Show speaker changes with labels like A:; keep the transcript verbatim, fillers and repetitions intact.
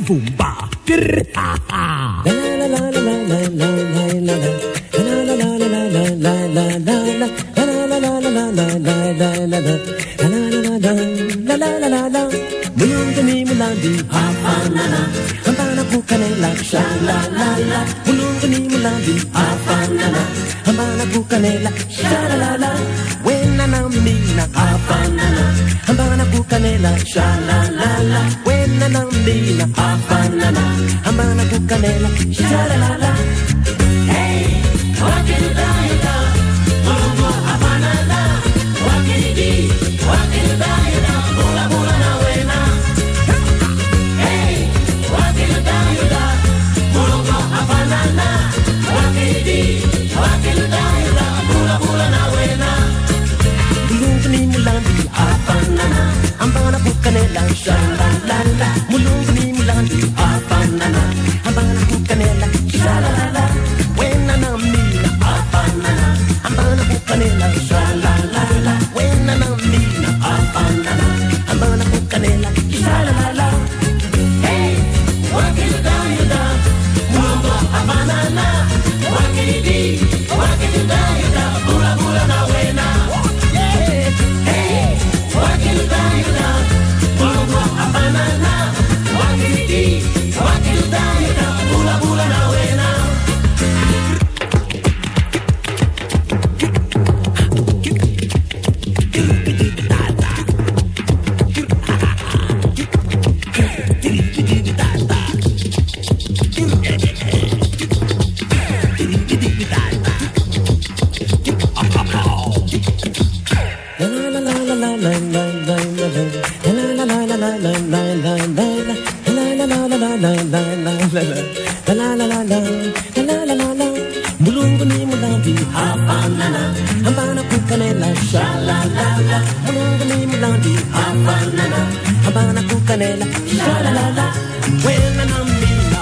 A: vumba. La la la la la la la la la. La la la la la la la la la. La la la la la la la la la la. La la la la la la la la. Mulungu ni mulandi afanana. Ambana kukanela sha la la la. Mulungu ni mulandi afanana. Ambana kukanela sha la la la. Wena na mina afanana. Ambana kukanela sha la la la. Wena na mina afanana. Ambana kukanela sha la la la. Hey, wakida ida. Mulungu afanana. Wakidi, wakida ida. Mula mula na wena. Hey, wakida ida. Mulungu afanana. Wakidi, wakida ida. Mula mula na wena. Mulungu ni mulandi afanana. Ambana kukanela sha la la la. Mulungu ni mulandi afanana. Ambana kukanela sha la la la. Wena na mina afanana. Ambana kukanela sha la la la. Wena na mina afanana. Ambana kukanela sha la la la. Hey, wakida ida. Mulungu afanana. Wakidi, wakida ida. Mula mula na wena. Hey, wakida ida. Mulungu afanana. Wakidi, wakida ida. Mula mula na wena. Mulungu ni mulandi afanana. Ambana kukanela sha la la la. Mulungu ni mulandi afanana. Ambana kukanela sha la la la. Wena na mina